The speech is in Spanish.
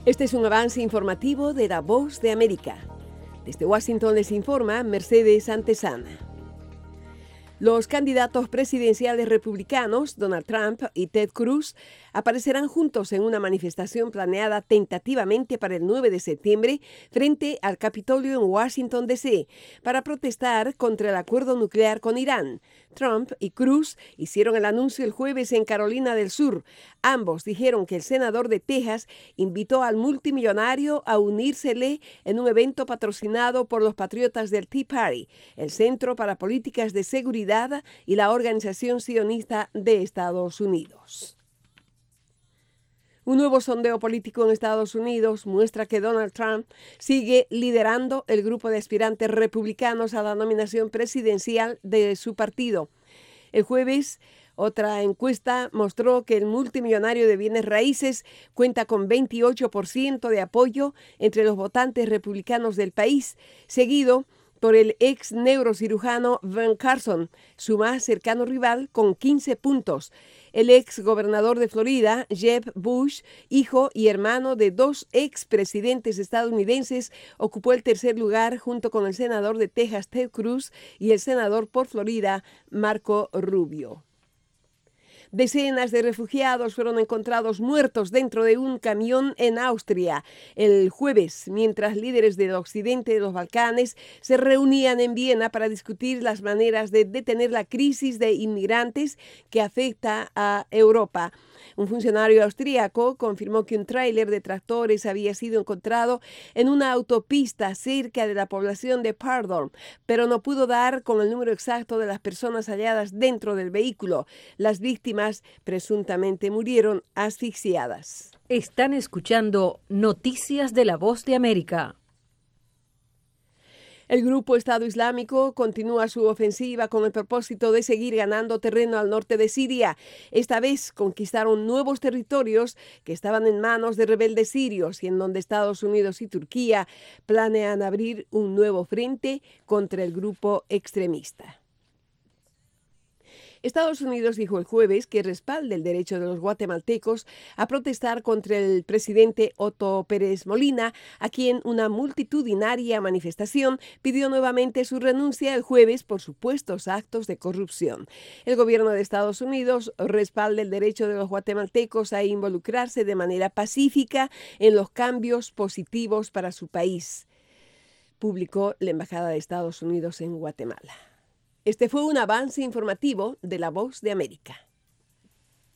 Este es un avance informativo de La Voz de América. Desde Washington les informa Mercedes Antesana. Los candidatos presidenciales republicanos, Donald Trump y Ted Cruz, aparecerán juntos en una manifestación planeada tentativamente para el 9 de septiembre frente al Capitolio en Washington, D.C., para protestar contra el acuerdo nuclear con Irán. Trump y Cruz hicieron el anuncio el jueves en Carolina del Sur. Ambos dijeron que el senador de Texas invitó al multimillonario a unírsele en un evento patrocinado por los patriotas del Tea Party, el Centro para Políticas de Seguridad y la Organización Sionista de Estados Unidos. Un nuevo sondeo político en Estados Unidos muestra que Donald Trump sigue liderando el grupo de aspirantes republicanos a la nominación presidencial de su partido. El jueves, otra encuesta mostró que el multimillonario de bienes raíces cuenta con 28% de apoyo entre los votantes republicanos del país, seguido por el ex neurocirujano Ben Carson, su más cercano rival, con 15 puntos. El ex gobernador de Florida, Jeb Bush, hijo y hermano de dos ex presidentes estadounidenses, ocupó el tercer lugar junto con el senador de Texas, Ted Cruz, y el senador por Florida, Marco Rubio. Decenas de refugiados fueron encontrados muertos dentro de un camión en Austria el jueves, mientras líderes del occidente de los Balcanes se reunían en Viena para discutir las maneras de detener la crisis de inmigrantes que afecta a Europa. Un funcionario austríaco confirmó que un tráiler de tractores había sido encontrado en una autopista cerca de la población de Pardon, pero no pudo dar con el número exacto de las personas halladas dentro del vehículo. Las víctimas presuntamente murieron asfixiadas. Están escuchando Noticias de La Voz de América. El grupo Estado Islámico continúa su ofensiva con el propósito de seguir ganando terreno al norte de Siria. Esta vez conquistaron nuevos territorios que estaban en manos de rebeldes sirios y en donde Estados Unidos y Turquía planean abrir un nuevo frente contra el grupo extremista. Estados Unidos dijo el jueves que respalda el derecho de los guatemaltecos a protestar contra el presidente Otto Pérez Molina, a quien una multitudinaria manifestación pidió nuevamente su renuncia el jueves por supuestos actos de corrupción. El gobierno de Estados Unidos respalda el derecho de los guatemaltecos a involucrarse de manera pacífica en los cambios positivos para su país, publicó la Embajada de Estados Unidos en Guatemala. Este fue un avance informativo de La Voz de América.